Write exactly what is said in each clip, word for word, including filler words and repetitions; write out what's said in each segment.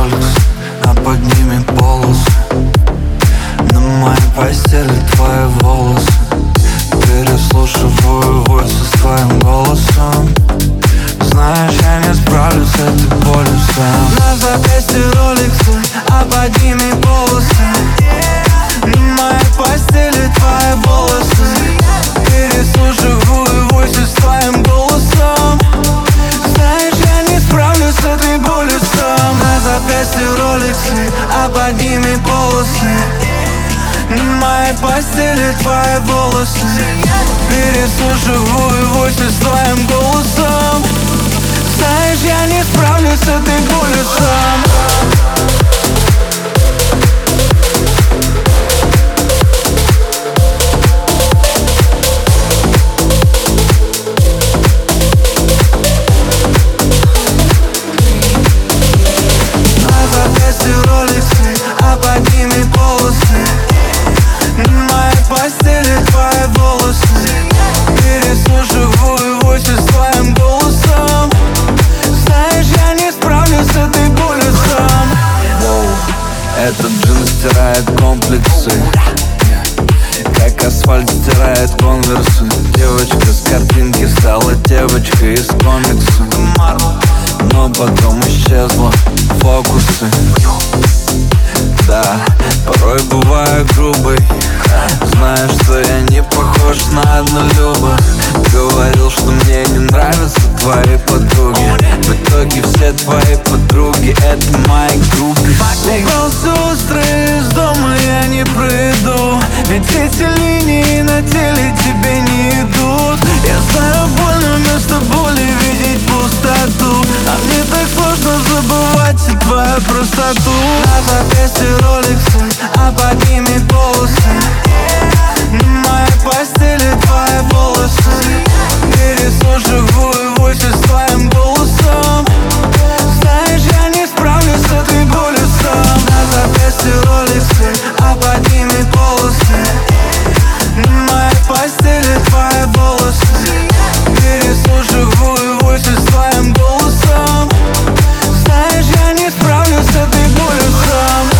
роликс, а под ними полосы. На моей постели твои волосы. Переслушиваю войсы с твоим голосом. Знаешь, я не справлюсь с этой болью сам. На запястье роликсы, а под ними полосы. На моей постели твои волосы. Переслушиваю войсы с твоим голосом. Знаешь, я не справлюсь с этой болью сам. На запястье роликсы, а под ними полосы. На моей постели твои волосы. Переслушиваю войсы с твоим голосом. Знаешь, я не справлюсь с этой болью сам. Этот джин стирает комплексы, как асфальт стирает конверсы. Девочка с картинки стала девочкой из комикса, но потом исчезла фокусы. Да, порой бываю грубой. Знаешь, что я не похож на однолюба. Говорил, что мне не нравятся твои подруги. В итоге все твои подруги — это мои группы. Волосы острые, из дома я не пройду. Ведь эти линии на теле тебе не идут. Я знаю, больно вместо боли видеть пустоту. А мне так сложно забывать и твою простоту. На запястье роликсы, а под ними полосы. На моей постели твои волосы. Переслушиваю войсы с твоим голосом. Знаешь, я не справлюсь с этой болью сам. На запястье роликсы, а под ними полосы. На моей постели твои волосы. Переслушиваю войсы с твоим голосом. Знаешь, я не справлюсь с этой болью сам.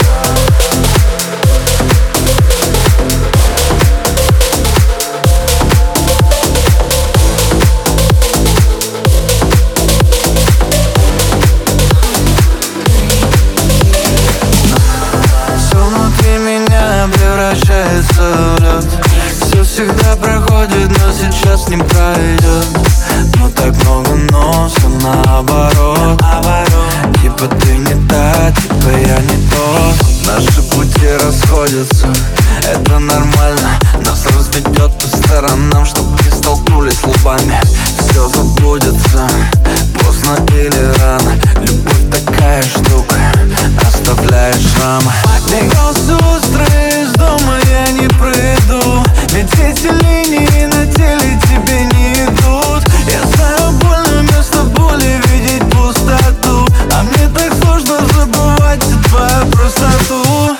Превращается в лед. Все всегда проходит, но сейчас не пройдет. Но так много носа наоборот. Типа ты не та, типа я не тот. Наши пути расходятся, это нормально. Нас разведет по сторонам, чтоб не столкнулись лбами. Все забудется, поздно или рано. Любовь такая штука, оставляет шрамы. Волосы острые, из дома я не пройду. Ведь эти линии на теле тебе не идут. Я знаю, больно вместо боли видеть пустоту. А мне так сложно забывать и твою простоту.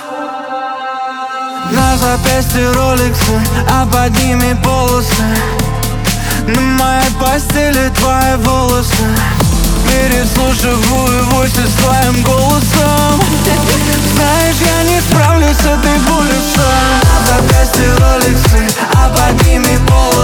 На запястье роликсы, а под ними полосы. На моей постели твои волосы. Переслушиваю войсы с твоим голосом. Знаешь, я не справлюсь с этой болью сам. На запястье роликсы, а под ними полосы.